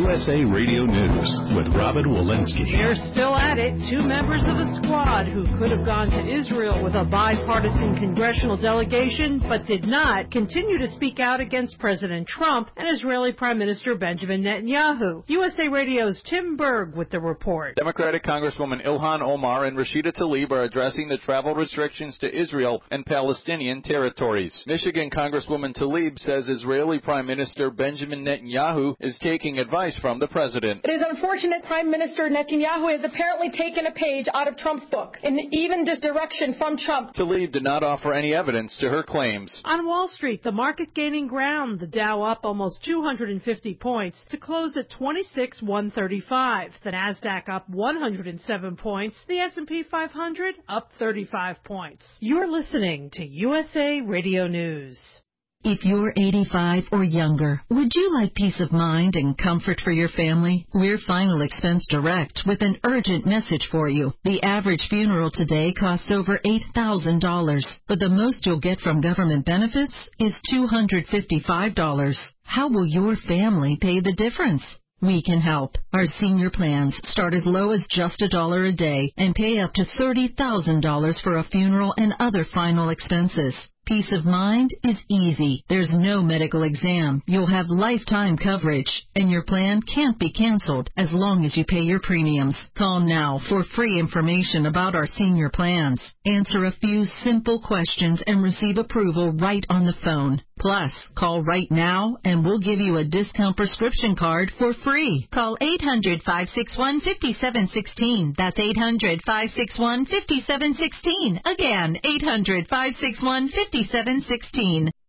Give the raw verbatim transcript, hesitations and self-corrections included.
S A Radio News with Robin Walensky. They're still at it. Two members of the squad who could have gone to Israel with a bipartisan congressional delegation but did not continue to speak out against President Trump and Israeli Prime Minister Benjamin Netanyahu. U S A Radio's Tim Berg with the report. Democratic Congresswoman Ilhan Omar and Rashida Tlaib are addressing the travel restrictions to Israel and Palestinian territories. Michigan Congresswoman Tlaib says Israeli Prime Minister Benjamin Netanyahu is taking advice from the president. It is unfortunate Prime Minister Netanyahu has apparently taken a page out of Trump's book, and even this direction from Trump. Tlaib did not offer any evidence to her claims. On Wall Street, the market gaining ground, the Dow up almost two hundred fifty points to close at twenty-six thousand one hundred thirty-five. The Nasdaq up one hundred seven points. The S and P five hundred up thirty-five points. You're listening to U S A Radio News. If you're eighty-five or younger, would you like peace of mind and comfort for your family? We're Final Expense Direct with an urgent message for you. The average funeral today costs over eight thousand dollars, but the most you'll get from government benefits is two hundred fifty-five dollars. How will your family pay the difference? We can help. Our senior plans start as low as just a dollar a day and pay up to thirty thousand dollars for a funeral and other final expenses. Peace of mind is easy. There's no medical exam. You'll have lifetime coverage, and your plan can't be canceled as long as you pay your premiums. Call now for free information about our senior plans. Answer a few simple questions and receive approval right on the phone. Plus, call right now and we'll give you a discount prescription card for free. Call eight hundred, five six one, five seven one six. That's eight hundred, five six one, five seven one six. Again, eight hundred, five six one, five seven one six.